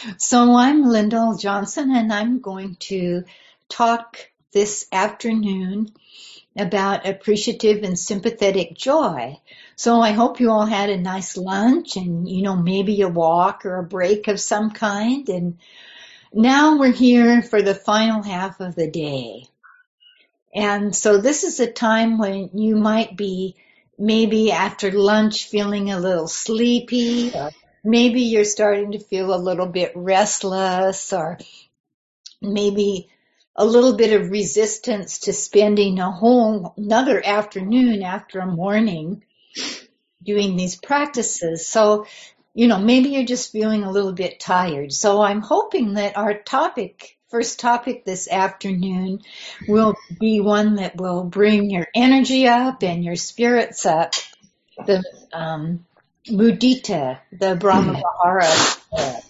So I'm Lyndall Johnson, and I'm going to talk this afternoon about appreciative and sympathetic joy. So I hope you all had a nice lunch and, maybe a walk or a break of some kind. And now we're here for the final half of the day. And so this is a time when you might be maybe after lunch feeling a little sleepy, or maybe you're starting to feel a little bit restless, or maybe a little bit of resistance to spending a whole another afternoon after a morning doing these practices. So, maybe you're just feeling a little bit tired. So I'm hoping that our first topic this afternoon will be one that will bring your energy up and your spirits up. The mudita, the Brahma Vihara.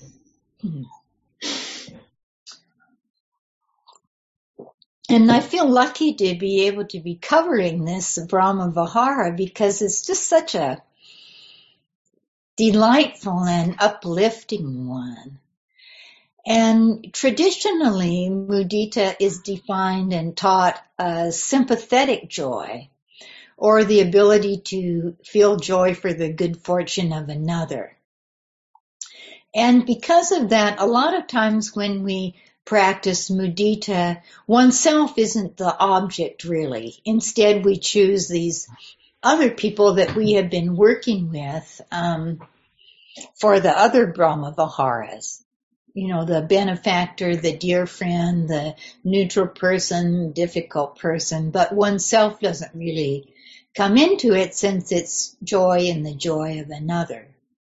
And I feel lucky to be able to be covering this Brahma Vihara because it's just such a delightful and uplifting one. And traditionally, mudita is defined and taught as sympathetic joy, or the ability to feel joy for the good fortune of another. And because of that, a lot of times when we practice mudita, oneself isn't the object really. Instead, we choose these other people that we have been working with for the other Brahma Viharas. The benefactor, the dear friend, the neutral person, difficult person, but oneself doesn't really come into it since it's joy in the joy of another.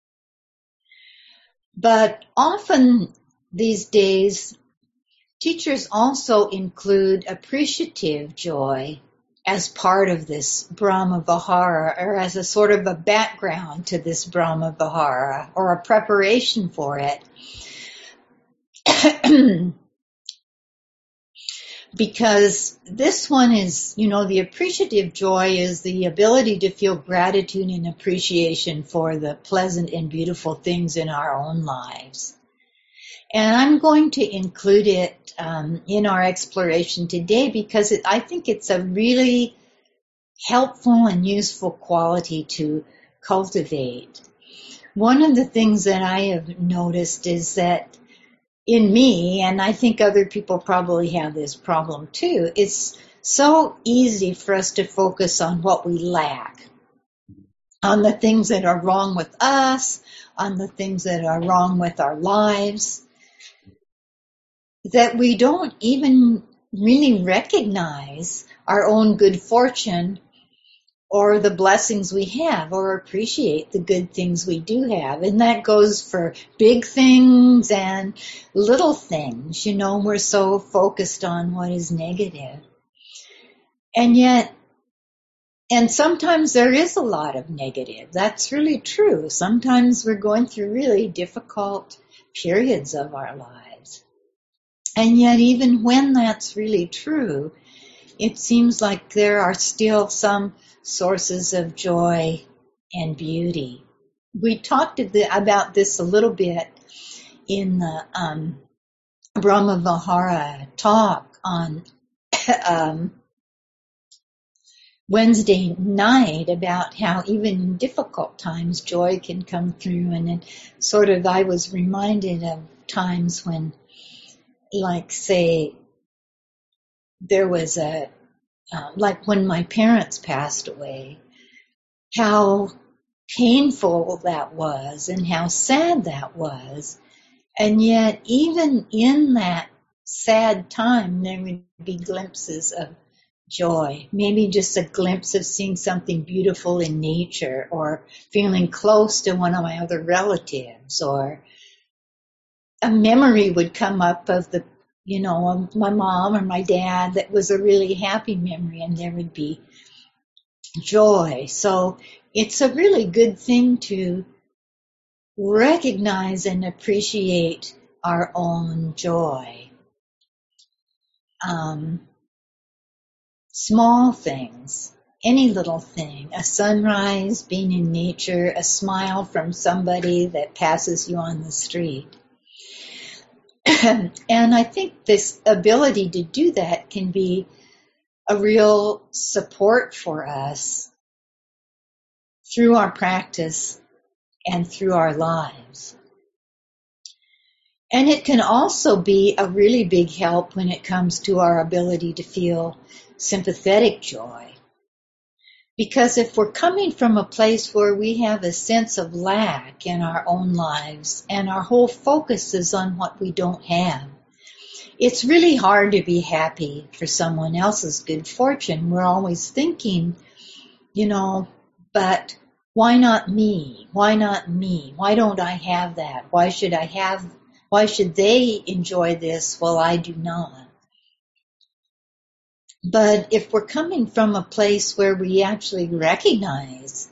But often these days, teachers also include appreciative joy as part of this Brahma Vihara, or as a sort of a background to this Brahma Vihara, or a preparation for it. Because this one is, the appreciative joy is the ability to feel gratitude and appreciation for the pleasant and beautiful things in our own lives. And I'm going to include it in our exploration today because I think it's a really helpful and useful quality to cultivate. One of the things that I have noticed is that in me, and I think other people probably have this problem too, it's so easy for us to focus on what we lack, on the things that are wrong with us, on the things that are wrong with our lives, that we don't even really recognize our own good fortune or the blessings we have, or appreciate the good things we do have. And that goes for big things and little things. We're so focused on what is negative. And sometimes there is a lot of negative. That's really true. Sometimes we're going through really difficult periods of our lives. And yet, even when that's really true, it seems like there are still some sources of joy and beauty. We talked about this a little bit in the Brahma Vihara talk on Wednesday night about how even in difficult times joy can come through. And then I was reminded of times when, like, say, there was like when my parents passed away, how painful that was and how sad that was. And yet, even in that sad time, there would be glimpses of joy, maybe just a glimpse of seeing something beautiful in nature, or feeling close to one of my other relatives, or a memory would come up of of my mom or my dad that was a really happy memory, and there would be joy. So it's a really good thing to recognize and appreciate our own joy. Small things, any little thing, a sunrise, being in nature, a smile from somebody that passes you on the street. And I think this ability to do that can be a real support for us through our practice and through our lives. And it can also be a really big help when it comes to our ability to feel sympathetic joy. Because if we're coming from a place where we have a sense of lack in our own lives and our whole focus is on what we don't have, it's really hard to be happy for someone else's good fortune. We're always thinking, but why not me? Why not me? Why don't I have that? Why should they enjoy this while I do not? But if we're coming from a place where we actually recognize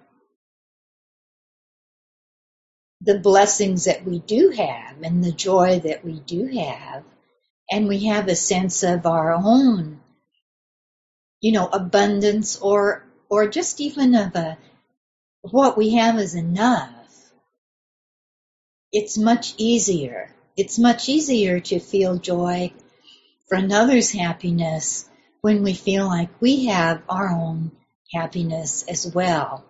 the blessings that we do have and the joy that we do have, and we have a sense of our own, abundance or just even of what we have is enough, it's much easier. It's much easier to feel joy for another's happiness when we feel like we have our own happiness as well.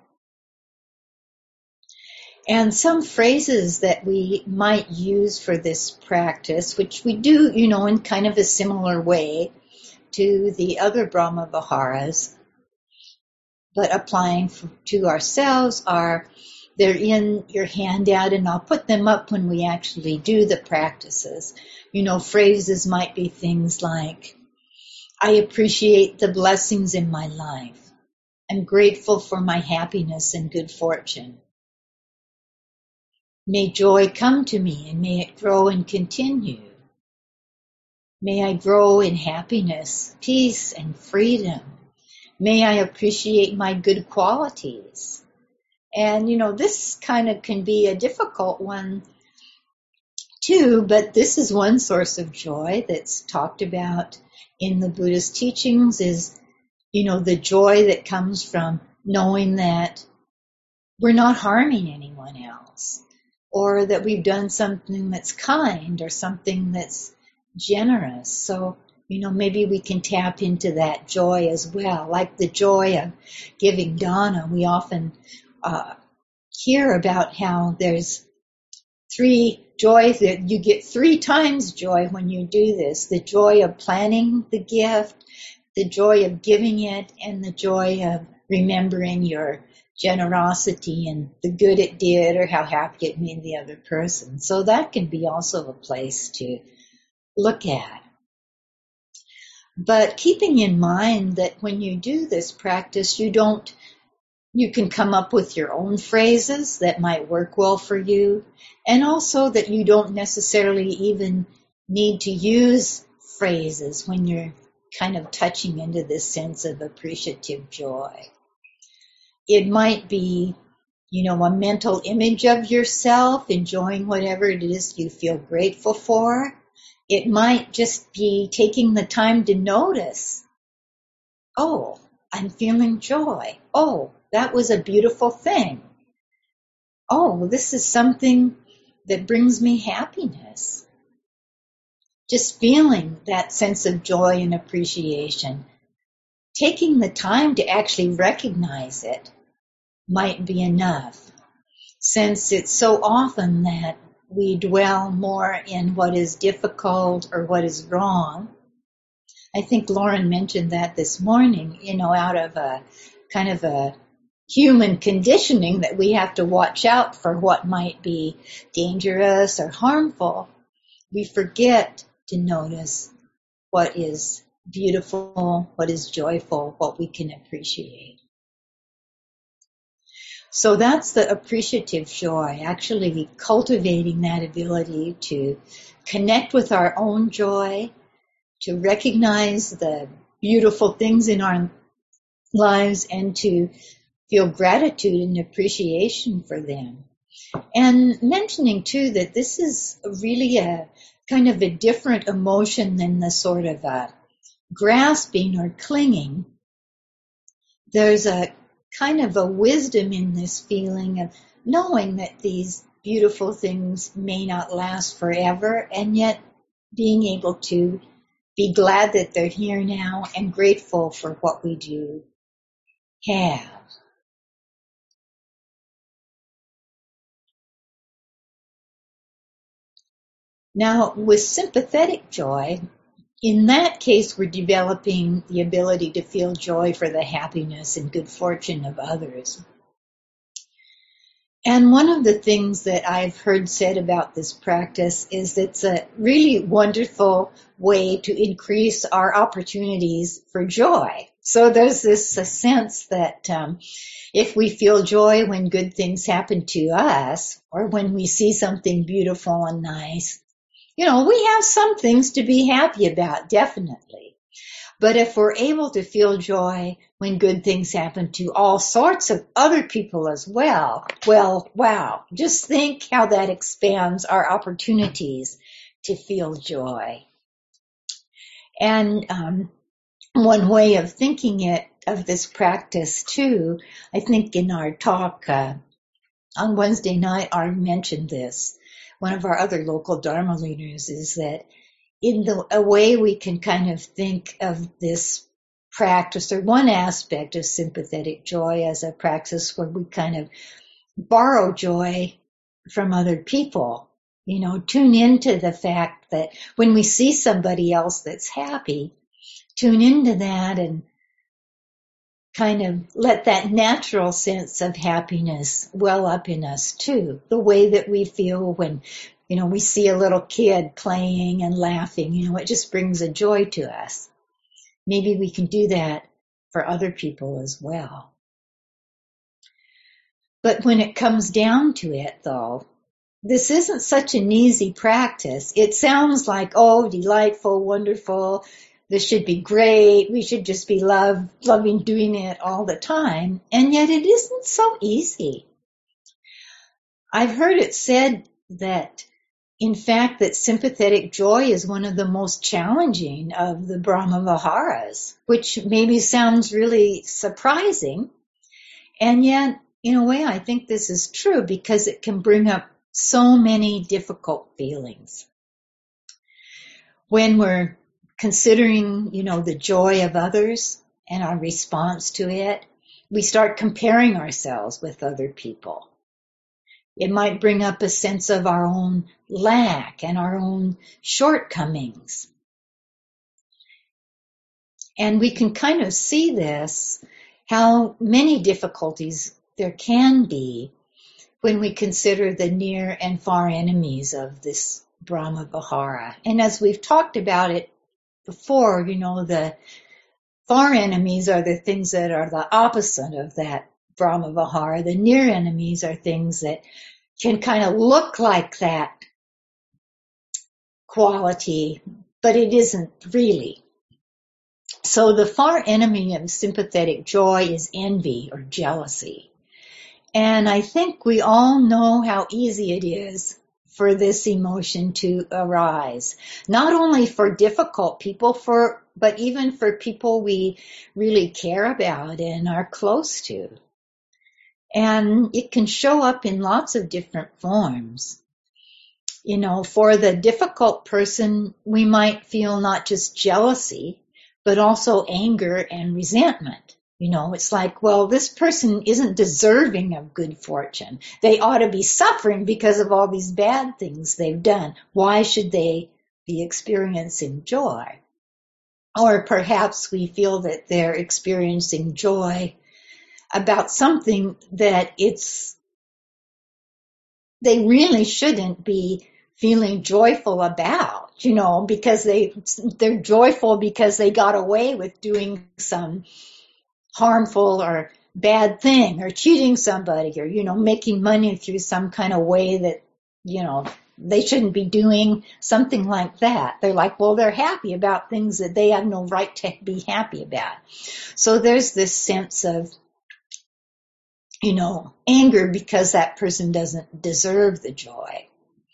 And some phrases that we might use for this practice, which we do, in kind of a similar way to the other Brahma Viharas, but applying to ourselves they're in your handout, and I'll put them up when we actually do the practices. Phrases might be things like, I appreciate the blessings in my life. I'm grateful for my happiness and good fortune. May joy come to me and may it grow and continue. May I grow in happiness, peace, and freedom. May I appreciate my good qualities. And, this kind of can be a difficult one too, but this is one source of joy that's talked about in the Buddhist teachings is, the joy that comes from knowing that we're not harming anyone else, or that we've done something that's kind or something that's generous. So, maybe we can tap into that joy as well, like the joy of giving dana. We often hear about how there's 3 joys, that you get 3 times joy when you do this. The joy of planning the gift, the joy of giving it, and the joy of remembering your generosity and the good it did or how happy it made the other person. So that can be also a place to look at. But keeping in mind that when you do this practice, you can come up with your own phrases that might work well for you, and also that you don't necessarily even need to use phrases when you're kind of touching into this sense of appreciative joy. It might be, a mental image of yourself enjoying whatever it is you feel grateful for. It might just be taking the time to notice, oh, I'm feeling joy. Oh, that was a beautiful thing. Oh, this is something that brings me happiness. Just feeling that sense of joy and appreciation. Taking the time to actually recognize it might be enough, since it's so often that we dwell more in what is difficult or what is wrong. I think Lauren mentioned that this morning, out of a kind of a human conditioning that we have to watch out for what might be dangerous or harmful. We forget to notice what is beautiful, what is joyful, what we can appreciate. So that's the appreciative joy, actually cultivating that ability to connect with our own joy, to recognize the beautiful things in our lives, and to feel gratitude and appreciation for them. And mentioning too that this is really a kind of a different emotion than the sort of grasping or clinging. There's a kind of a wisdom in this feeling of knowing that these beautiful things may not last forever, and yet being able to be glad that they're here now and grateful for what we do have. Now, with sympathetic joy, in that case, we're developing the ability to feel joy for the happiness and good fortune of others. And one of the things that I've heard said about this practice is it's a really wonderful way to increase our opportunities for joy. So there's this sense that if we feel joy when good things happen to us, or when we see something beautiful and nice, we have some things to be happy about, definitely. But if we're able to feel joy when good things happen to all sorts of other people as well, wow, just think how that expands our opportunities to feel joy. And one way of thinking of this practice too, I think in our talk on Wednesday night, I mentioned this. One of our other local Dharma leaders is that in a way we can kind of think of this practice, or one aspect of sympathetic joy, as a practice where we kind of borrow joy from other people. Tune into the fact that when we see somebody else that's happy, tune into that and kind of let that natural sense of happiness well up in us too. The way that we feel when we see a little kid playing and laughing, it just brings a joy to us. Maybe we can do that for other people as well. But when it comes down to it, though, this isn't such an easy practice. It sounds like, oh, delightful, wonderful, this should be great, we should just be loving doing it all the time. And yet it isn't so easy. I've heard it said that, in fact, that sympathetic joy is one of the most challenging of the Brahma Viharas, which maybe sounds really surprising. And yet, in a way, I think this is true because it can bring up so many difficult feelings. When we're considering, the joy of others and our response to it, we start comparing ourselves with other people. It might bring up a sense of our own lack and our own shortcomings. And we can kind of see this, how many difficulties there can be when we consider the near and far enemies of this Brahma Vihara. And as we've talked about it before, the far enemies are the things that are the opposite of that Brahma Vihara. The near enemies are things that can kind of look like that quality, but it isn't really. So the far enemy of sympathetic joy is envy or jealousy. And I think we all know how easy it is for this emotion to arise, not only for difficult people, but even for people we really care about and are close to. And it can show up in lots of different forms. For the difficult person, we might feel not just jealousy, but also anger and resentment. It's like, well, this person isn't deserving of good fortune. They ought to be suffering because of all these bad things they've done. Why should they be experiencing joy? Or perhaps we feel that they're experiencing joy about something that they really shouldn't be feeling joyful about, because they're joyful because they got away with doing some harmful or bad thing, or cheating somebody, or, making money through some kind of way that, they shouldn't be doing, something like that. They're like, well, they're happy about things that they have no right to be happy about. So there's this sense of, anger because that person doesn't deserve the joy.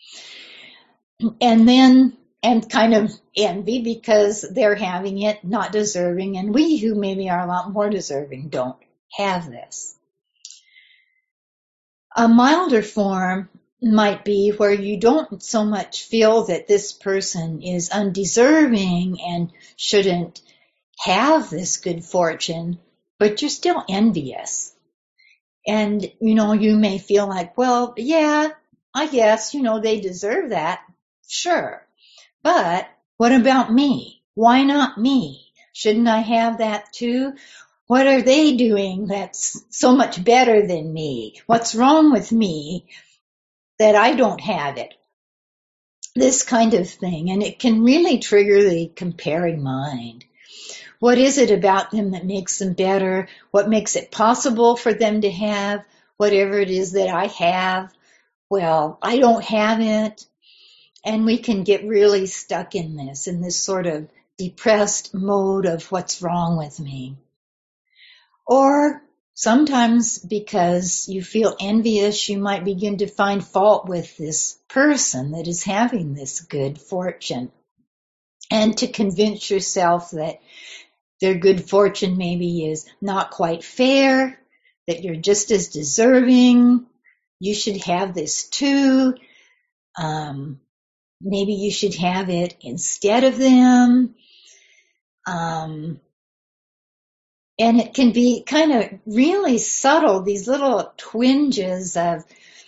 And kind of envy because they're having it, not deserving, and we who maybe are a lot more deserving don't have this. A milder form might be where you don't so much feel that this person is undeserving and shouldn't have this good fortune, but you're still envious. And, you may feel like, well, yeah, I guess, they deserve that. Sure. But what about me? Why not me? Shouldn't I have that too? What are they doing that's so much better than me? What's wrong with me that I don't have it? This kind of thing. And it can really trigger the comparing mind. What is it about them that makes them better? What makes it possible for them to have whatever it is that I have? Well, I don't have it. And we can get really stuck in this sort of depressed mode of what's wrong with me. Or sometimes because you feel envious, you might begin to find fault with this person that is having this good fortune. And to convince yourself that their good fortune maybe is not quite fair, that you're just as deserving, you should have this too. Maybe you should have it instead of them. And it can be kind of really subtle, these little twinges of,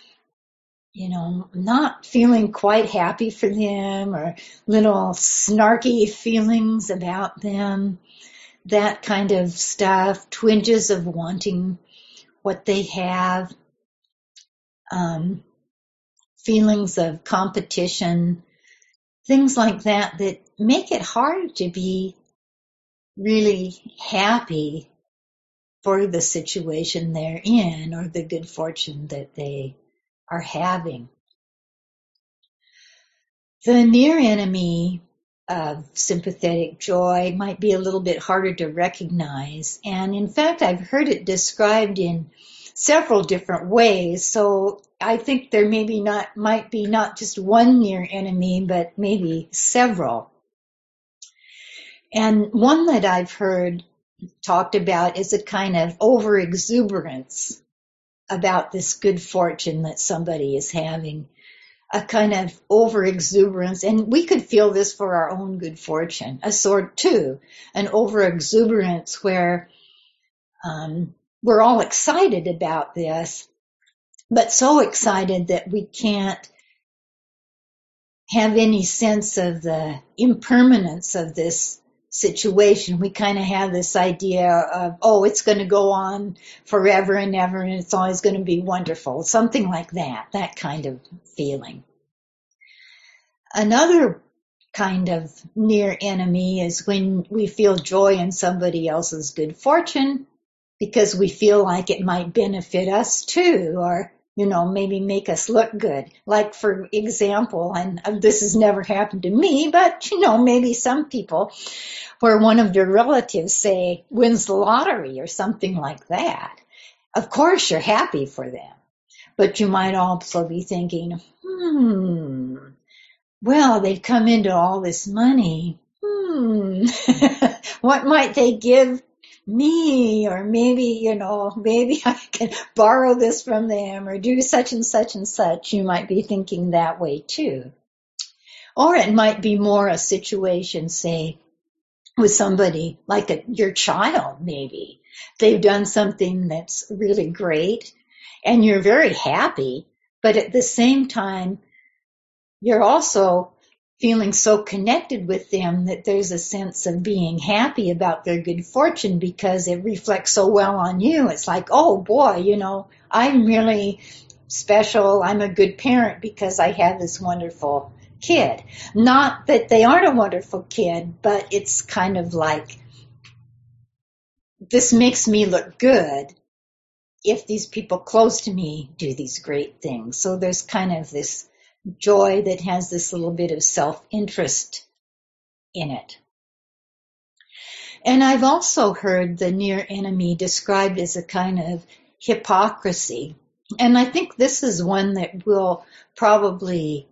not feeling quite happy for them or little snarky feelings about them. That kind of stuff, twinges of wanting what they have, feelings of competition, things like that that make it hard to be really happy for the situation they're in or the good fortune that they are having. The near enemy of sympathetic joy might be a little bit harder to recognize. And in fact, I've heard it described in several different ways. So I think there might be not just one near enemy, but maybe several. And one that I've heard talked about is a kind of overexuberance about this good fortune that somebody is having. A kind of overexuberance, and we could feel this for our own good fortune, a sort too, an overexuberance where we're all excited about this, but so excited that we can't have any sense of the impermanence of this situation. We kind of have this idea of, oh, it's going to go on forever and ever, and it's always going to be wonderful. Something like that kind of feeling. Another kind of near enemy is when we feel joy in somebody else's good fortune because we feel like it might benefit us too, or maybe make us look good. Like, for example, and this has never happened to me, but, maybe some people, where one of their relatives, say, wins the lottery or something like that. Of course, you're happy for them. But you might also be thinking, well, they've come into all this money. What might they give me? Or maybe, maybe I can borrow this from them or do such and such and such. You might be thinking that way too. Or it might be more a situation, say, with somebody like your child, maybe. They've done something that's really great and you're very happy, but at the same time, you're also feeling so connected with them that there's a sense of being happy about their good fortune because it reflects so well on you. It's like, oh boy, I'm really special. I'm a good parent because I have this wonderful kid. Not that they aren't a wonderful kid, but it's kind of like, this makes me look good if these people close to me do these great things. So there's kind of this joy that has this little bit of self-interest in it. And I've also heard the near enemy described as a kind of hypocrisy. And I think this is one that we'll probably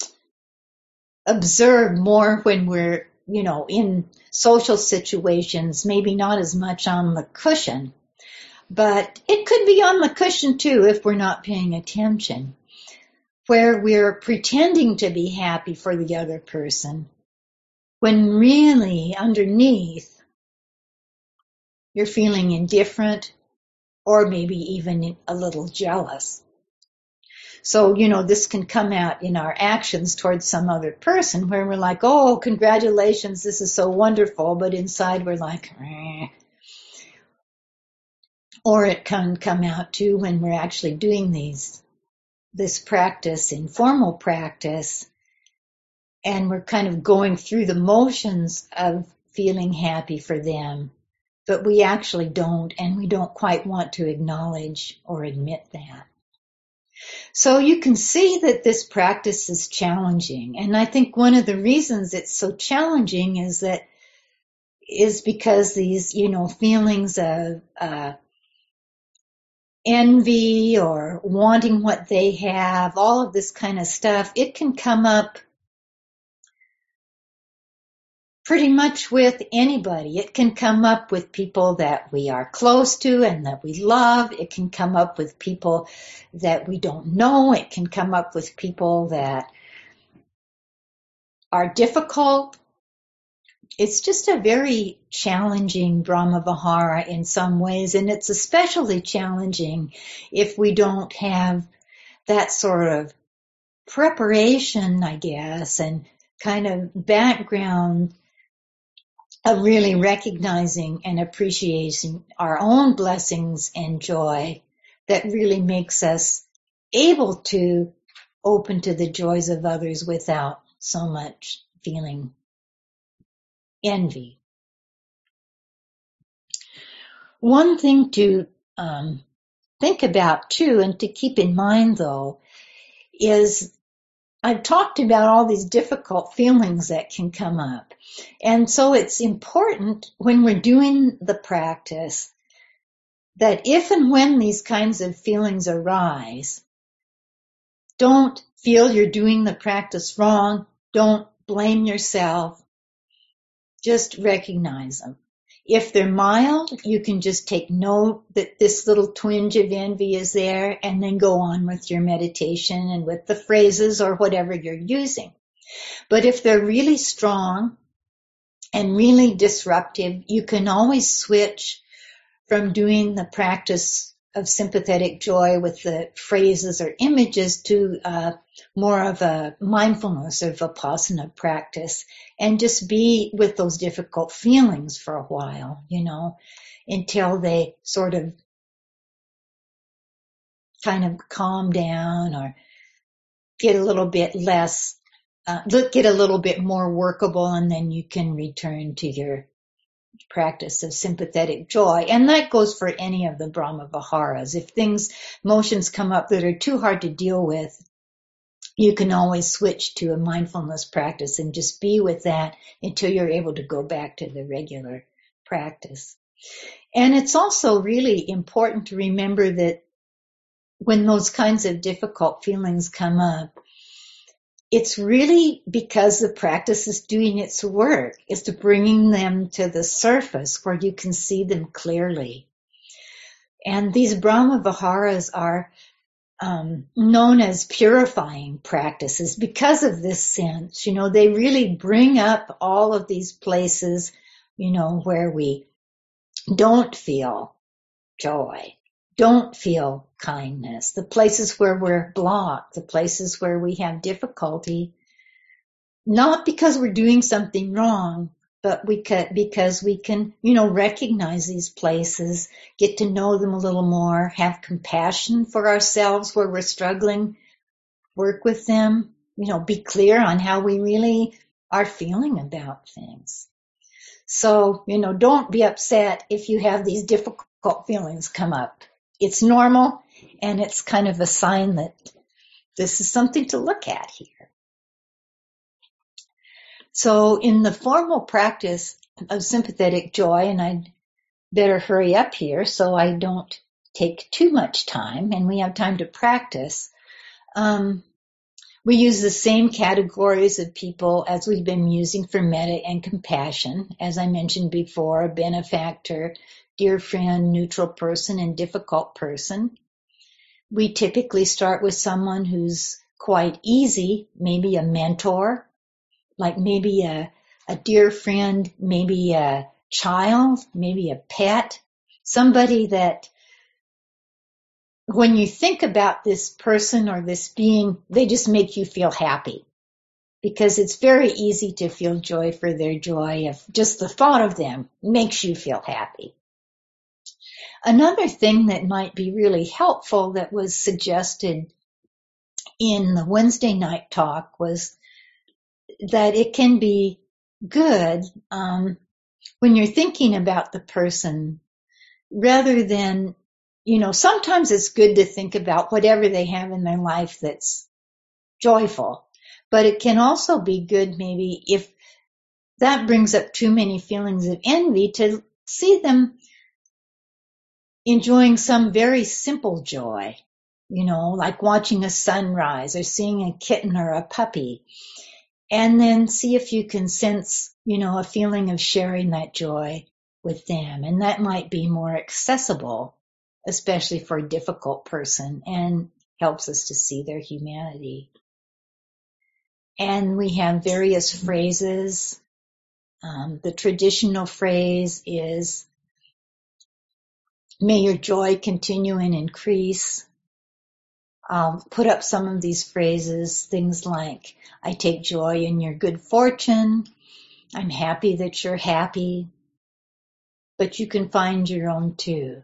observe more when we're, in social situations, maybe not as much on the cushion, but it could be on the cushion too if we're not paying attention. where we're pretending to be happy for the other person, when really underneath you're feeling indifferent or maybe even a little jealous. So, this can come out in our actions towards some other person where we're like, oh, congratulations, this is so wonderful. But inside we're like, eh. Or it can come out too when we're actually doing this practice, informal practice, and we're kind of going through the motions of feeling happy for them, but we actually don't, and we don't quite want to acknowledge or admit that. So you can see that this practice is challenging. And I think one of the reasons it's so challenging is because these, feelings of envy or wanting what they have, all of this kind of stuff, it can come up pretty much with anybody. It can come up with people that we are close to and that we love. It can come up with people that we don't know. It can come up with people that are difficult. It's just a very challenging Brahmavihara in some ways, and it's especially challenging if we don't have that sort of preparation, I guess, and kind of background of really recognizing and appreciating our own blessings and joy that really makes us able to open to the joys of others without so much feeling envy. One thing to think about too, and to keep in mind though, is I've talked about all these difficult feelings that can come up. And so it's important when we're doing the practice that if and when these kinds of feelings arise, don't feel you're doing the practice wrong. Don't blame yourself. Just recognize them. If they're mild, you can just take note that this little twinge of envy is there and then go on with your meditation and with the phrases or whatever you're using. But if they're really strong and really disruptive, you can always switch from doing the practice of sympathetic joy with the phrases or images to more of a mindfulness or vipassana practice and just be with those difficult feelings for a while, until they sort of kind of calm down or get a little bit less, get a little bit more workable, and then you can return to your practice of sympathetic joy. And that goes for any of the Brahmaviharas. If motions come up that are too hard to deal with, you can always switch to a mindfulness practice and just be with that until you're able to go back to the regular practice. And it's also really important to remember that when those kinds of difficult feelings come up, it's really because the practice is doing its work. It's to bringing them to the surface where you can see them clearly. And these Brahmaviharas are known as purifying practices because of this sense. They really bring up all of these places, where we don't feel joy, don't feel kindness, the places where we're blocked, the places where we have difficulty, not because we're doing something wrong, but because we can, recognize these places, get to know them a little more, have compassion for ourselves where we're struggling, work with them, be clear on how we really are feeling about things. So, don't be upset if you have these difficult feelings come up. It's normal, and it's kind of a sign that this is something to look at here. So in the formal practice of sympathetic joy, and I'd better hurry up here so I don't take too much time and we have time to practice, we use the same categories of people as we've been using for metta and compassion. As I mentioned before, a benefactor, dear friend, neutral person, and difficult person. We typically start with someone who's quite easy. Maybe a mentor, like maybe a dear friend, maybe a child, maybe a pet, somebody that when you think about this person or this being, they just make you feel happy. Because it's very easy to feel joy for their joy if just the thought of them makes you feel happy. Another thing that might be really helpful that was suggested in the Wednesday night talk was that it can be good when you're thinking about the person rather than, sometimes it's good to think about whatever they have in their life that's joyful. But it can also be good maybe if that brings up too many feelings of envy to see them enjoying some very simple joy, like watching a sunrise or seeing a kitten or a puppy. And then see if you can sense, a feeling of sharing that joy with them. And that might be more accessible, especially for a difficult person, and helps us to see their humanity. And we have various phrases. The traditional phrase is, may your joy continue and increase. I'll put up some of these phrases, things like, I take joy in your good fortune. I'm happy that you're happy. But you can find your own too.